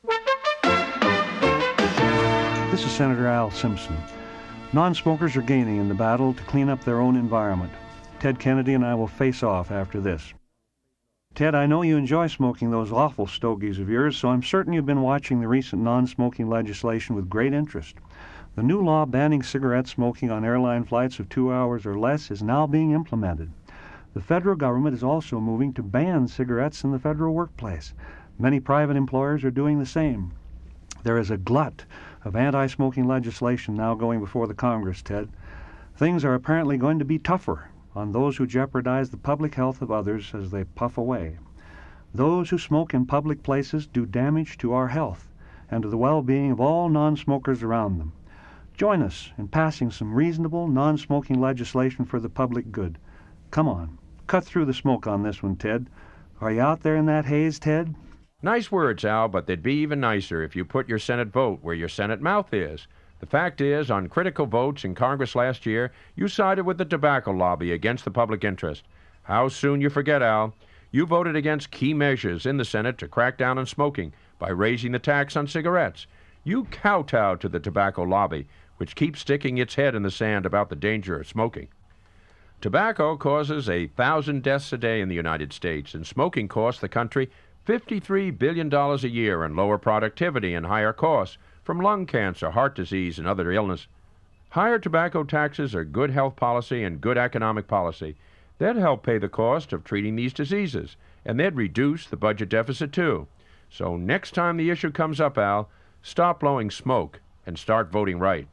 This is Senator Al Simpson. Non-smokers are gaining in the battle to clean up their own environment. Ted Kennedy and I will face off after this. Ted, I know you enjoy smoking those awful stogies of yours, so I'm certain you've been watching the recent non-smoking legislation with great interest. The new law banning cigarette smoking on airline flights of 2 hours or less is now being implemented. The federal government is also moving to ban cigarettes in the federal workplace. Many private employers are doing the same. There is a glut of anti-smoking legislation now going before the Congress, Ted. Things are apparently going to be tougher on those who jeopardize the public health of others as they puff away. Those who smoke in public places do damage to our health and to the well-being of all non-smokers around them. Join us in passing some reasonable non-smoking legislation for the public good. Come on, cut through the smoke on this one, Ted. Are you out there in that haze, Ted? Nice words, Al, but they'd be even nicer if you put your Senate vote where your Senate mouth is. The fact is, on critical votes in Congress last year, you sided with the tobacco lobby against the public interest. How soon you forget, Al? You voted against key measures in the Senate to crack down on smoking by raising the tax on cigarettes. You kowtowed to the tobacco lobby, which keeps sticking its head in the sand about the danger of smoking. Tobacco causes 1,000 deaths a day in the United States, and smoking costs the country $53 billion a year in lower productivity and higher costs from lung cancer, heart disease, and other illness. Higher tobacco taxes are good health policy and good economic policy. They'd help pay the cost of treating these diseases, and they'd reduce the budget deficit too. So next time the issue comes up, Al, stop blowing smoke and start voting right.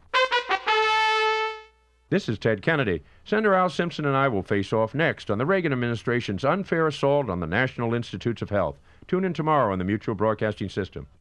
This is Ted Kennedy. Senator Al Simpson and I will face off next on the Reagan administration's unfair assault on the National Institutes of Health. Tune in tomorrow on the Mutual Broadcasting System.